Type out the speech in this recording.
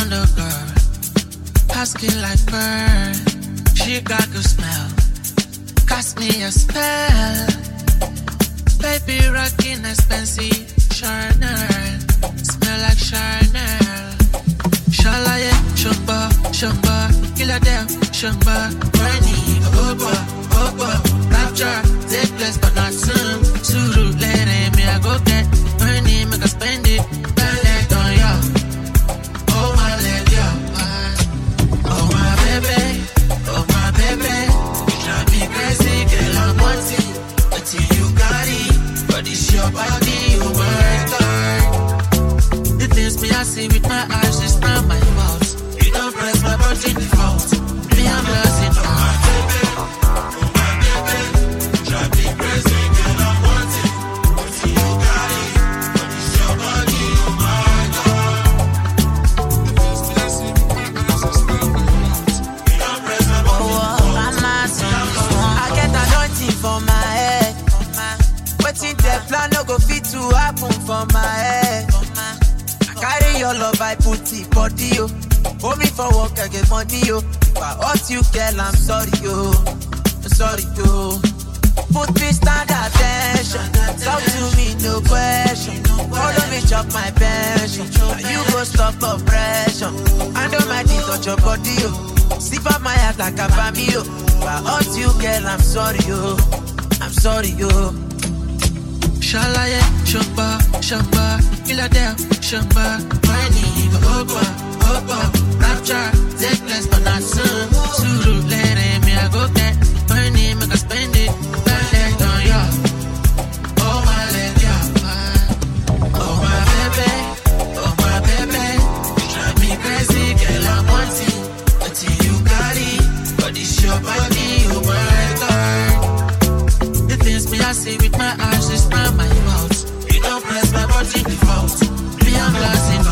the girl, asking like bird. She got good smell, cast me a spell. Baby rocking expensive Chanel, smell like Chanel. Shalaye, Shumba, Shumba, Killer them, Shumba, Bernie, Oba, Rapture, take place but not soon. Suru, let me I go get money, make a spend it, burn it on ya. Oh my lady, oh my baby, drive me crazy, girl I'm wanting, until you got it, but it's your body, you work hard. The things me I see with my eyes, it's not my fault. You don't press my button default, me I'm losing all. Drive me crazy, girl I'm wanting, until you got it, but it's your body, you work hard. The things me I see with my eyes, it's not my fault. You don't press my button default. I get anointing for my head. Waiting the plan no go fit to happen for my head. I carry your love, I put it body yo. Hold me for work, I get money yo. If I hurt you, girl, I'm sorry yo. I'm sorry yo. Put me stand attention. Talk to me, no question. Follow me, chop my pension. And you go stop oppression. I don't mind it, touch your body yo. Slip up my heart like a family yo. If I hurt you, girl, I'm sorry yo. I'm sorry yo. Shalaye, Shumba, Killer them, Shumba, Bernie, Oba, Rapture, take place but not soon. Suru, let me I go get money, make a spend it, burn it on ya. Oh my lady, oh my baby, drive me crazy, girl I'm wanting, until you got it, but it's your body, you work hard. The things me I see with my eyes, it's not my fault. You don't press my body default, me I'm losing